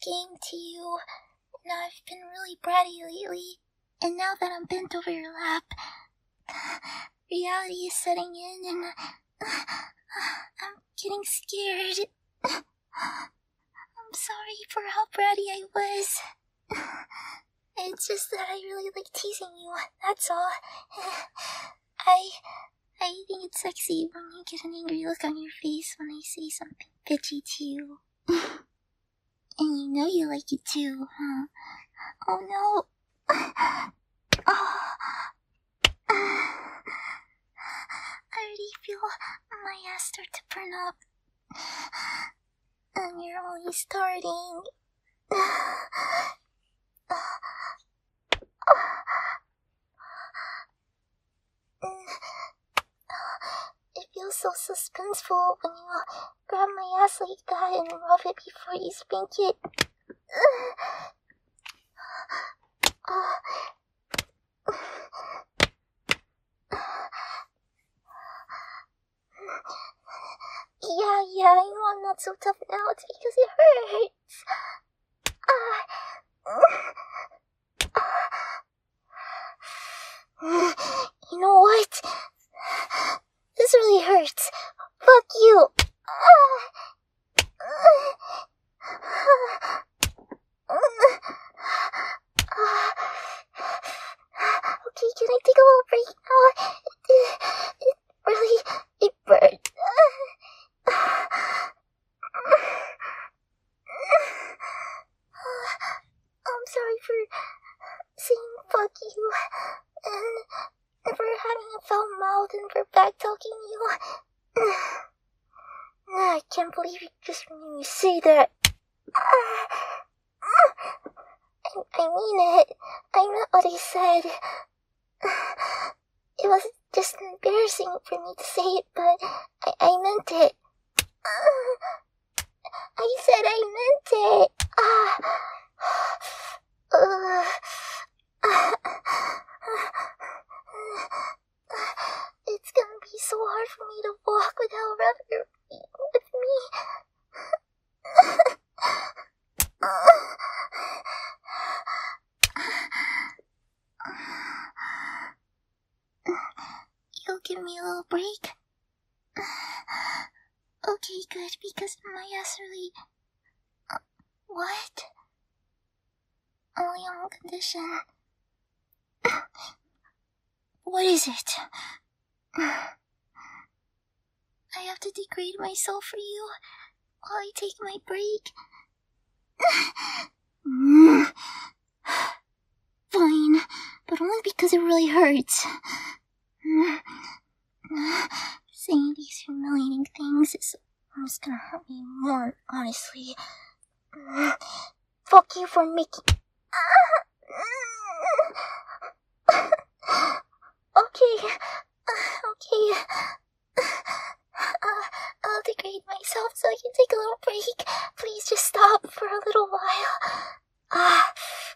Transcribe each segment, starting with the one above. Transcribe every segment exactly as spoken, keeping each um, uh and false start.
game to you, and I've been really bratty lately, and now that I'm bent over your lap, reality is setting in, and I'm getting scared. I'm sorry for how bratty I was. It's just that I really like teasing you, that's all. I... I think it's sexy when you get an angry look on your face when I say something bitchy to you. And you know you like it too, huh? Oh no! Oh. I already feel my ass start to burn up. And you're only starting. It feels so suspenseful when you grab my ass like that and rub it before you spank it. Yeah, yeah, I know I'm not so tough now. It's because it hurts. You know what? This really hurts. Fuck you. Okay, can I take a little break now? It, it really, it burns. I'm sorry for saying fuck you, and for having a foul mouth, and for back-talking you. I can't believe you just made me say that. I, I mean it. I meant what I said. It was just embarrassing for me to say it, but I, I meant it. I said I meant it. Uh, it's gonna be so hard for me to walk without Rubber being with me. You'll give me a little break? Okay, good, because my ass really... Uh, what? Only on one condition. What is it? I have to degrade myself for you while I take my break. Fine, but only because it really hurts. Saying these humiliating things is almost gonna hurt me more, honestly. Fuck you for making... Okay, okay. Uh, I'll degrade myself so I can take a little break. Please just stop for a little while. Ah.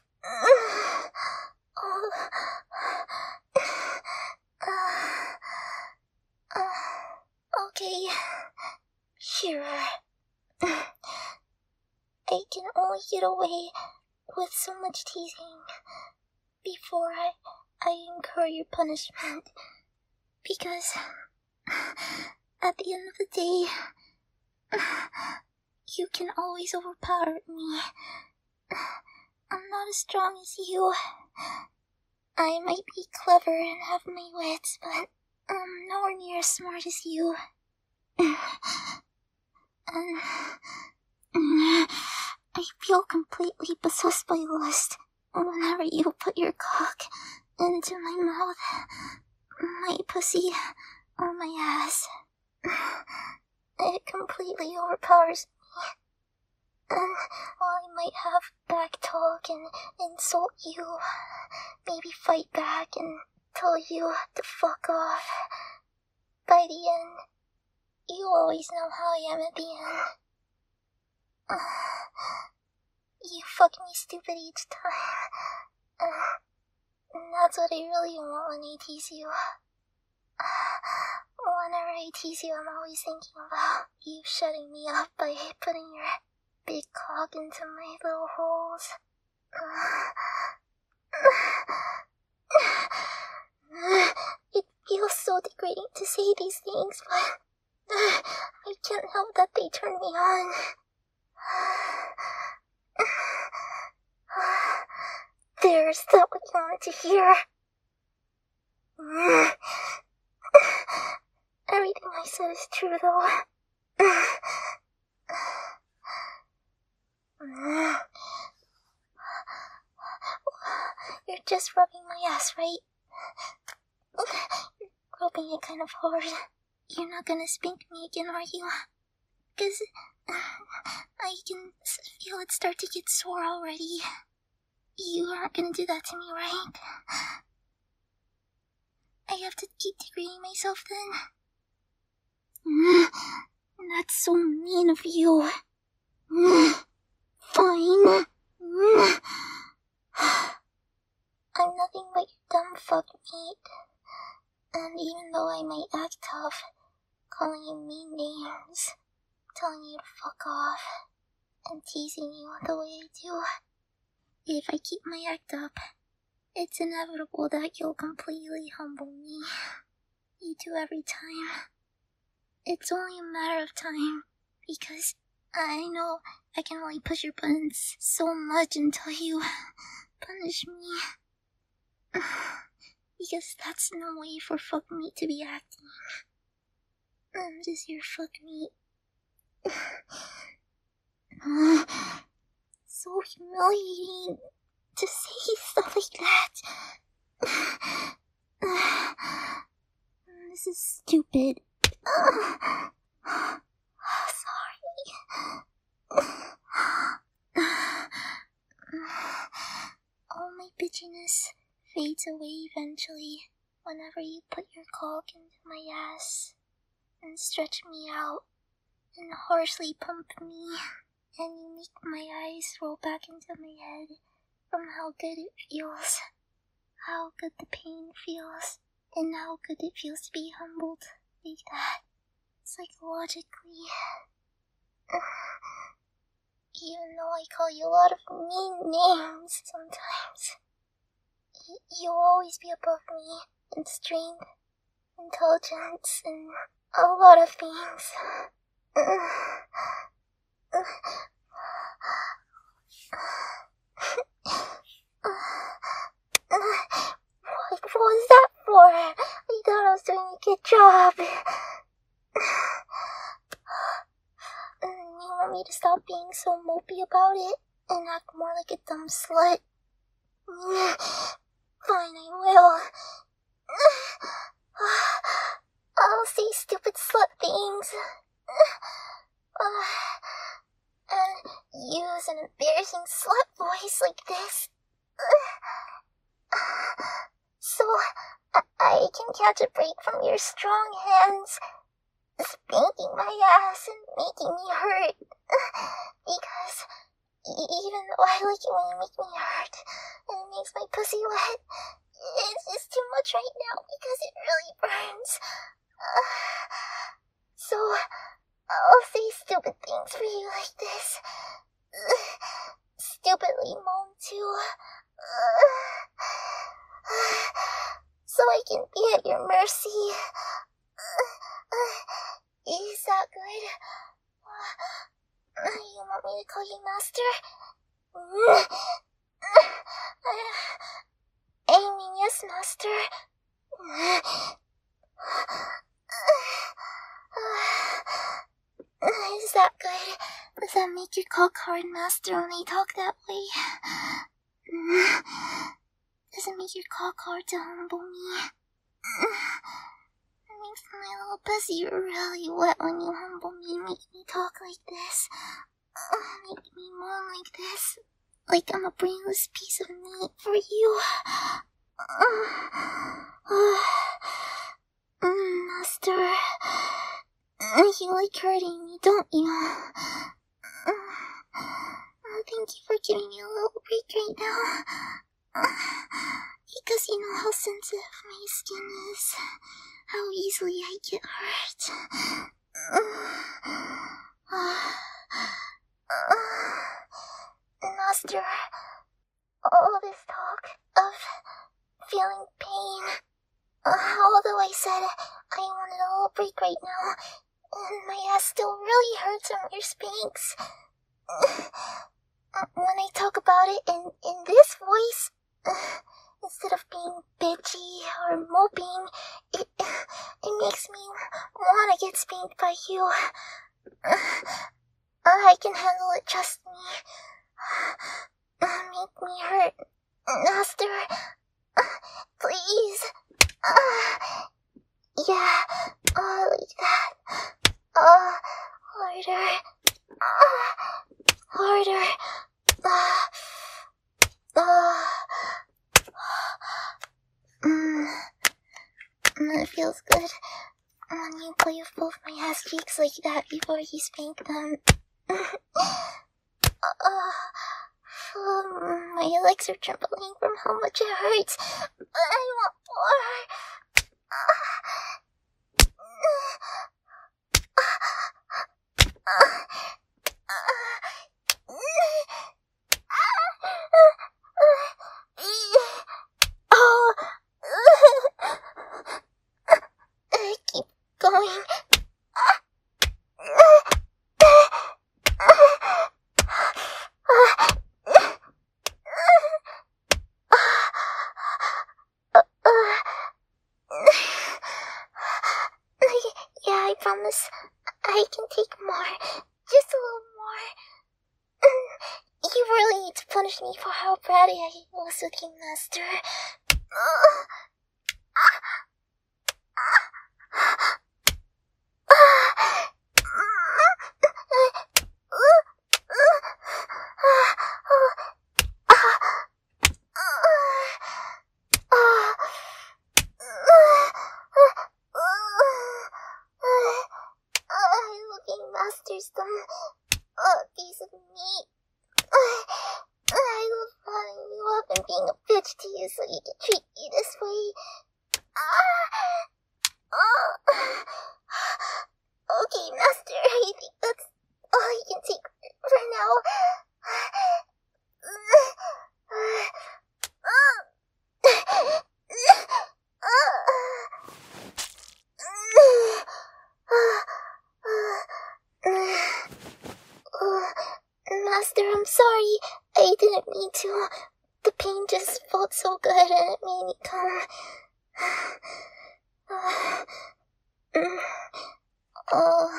Oh. Uh, uh, okay. Sure. I can only get away with so much teasing before I, I incur your punishment. Because at the end of the day, you can always overpower me. I'm not as strong as you. I might be clever and have my wits, but I'm nowhere near as smart as you. And I feel completely possessed by lust whenever you put your cock into my mouth, my pussy, or my ass. It completely overpowers me. And while I might have back talk and insult you, maybe fight back and tell you to fuck off, by the end, you always know how I am at the end. You fuck me stupid each time. Uh, and that's what I really want when I tease you. Whenever I tease you, I'm always thinking about you shutting me up by putting your big cock into my little holes. It feels so degrading to say these things, but I can't help that they turn me on. There's that what you wanted to hear. Everything I said is true, though. You're just rubbing my ass, right? You're rubbing it kind of hard. You're not gonna spank me again, are you? Cause I can feel it start to get sore already. You aren't gonna do that to me, right? I have to keep degrading myself then? That's so mean of you. Fine. I'm nothing but your dumb fuck meat. And even though I might act tough, calling you mean names, telling you to fuck off, and teasing you the way I do, if I keep my act up, it's inevitable that you'll completely humble me. You do every time. It's only a matter of time, because I know I can only push your buttons so much until you punish me. Because that's no way for fuck meat to be acting. I'm just your fuck meat. So humiliating to say stuff like that. This is stupid. Sorry. All my bitchiness fades away eventually whenever you put your cock into my ass and stretch me out and harshly pump me, and you make my eyes roll back into my head from how good it feels, how good the pain feels, and how good it feels to be humbled like that, psychologically. Even though I call you a lot of mean names sometimes, y- you'll always be above me in strength, intelligence, and a lot of things. What, what was that for? I thought I was doing a good job. You want me to stop being so mopey about it and act more like a dumb slut? Fine, I will. I'll say stupid slut things. And use an embarrassing slut voice like this. So I, I can catch a break from your strong hands spanking my ass and making me hurt. Because even though I like it when you make me hurt and it makes my pussy wet, it's just too much right now because it really burns. So I'll say stupid things for you like this. Stupidly moan too. So I can be at your mercy. Is that good? You want me to call you master? I mean, yes, master. Is that good? Does that make your cock hard, master, when I talk that way? Does it make your cock hard to humble me? It makes my little pussy really wet when you humble me and make me talk like this. Make me moan like this. Like I'm a brainless piece of meat for you. Master, you like hurting me, don't you? Thank you for giving me a little break right now. Because you know how sensitive my skin is. How easily I get hurt. said I wanted a little break right now, and my ass still really hurts from your spanks. When I talk about it in, in this voice, instead of being bitchy or moping, it, it makes me want to get spanked by you. I can handle it, trust me. Make me hurt, Master. Please. Yeah, uh, like that. Uh, harder. Uh, harder. Uh, uh, mm, it feels good when you play with both my ass cheeks like that before you spank them. uh, um, my legs are trembling from how much it hurts. I want more. Keep going. Yeah, I promise I can take more. Just a little more. You really need to punish me for how bratty I was with you, Master. Master's some a piece of meat. I love following you up and being a bitch to you so you can treat me this way. Okay, Master, I think that's all I can take for now. Master, I'm sorry. I didn't mean to. The pain just felt so good and it made me come. Oh.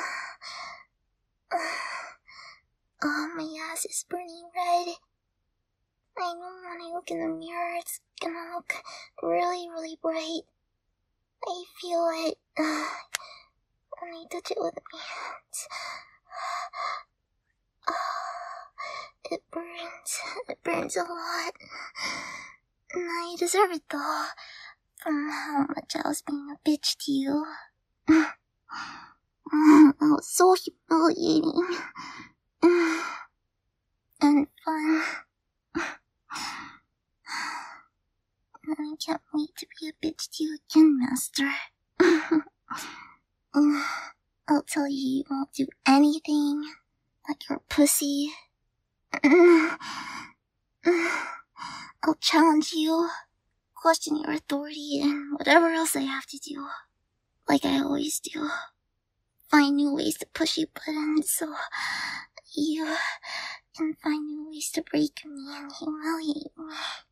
Oh, my ass is burning red. I know when I look in the mirror, it's gonna look really, really bright. I feel it uh, when I touch it with my hands. It burns. It burns a lot. And I deserve it though, from how much I was being a bitch to you. It was so humiliating. And fun. And I can't wait to be a bitch to you again, Master. I'll tell you you won't do anything like your pussy. I'll challenge you, question your authority, and whatever else I have to do, like I always do. Find new ways to push your buttons so you can find new ways to break me and humiliate me.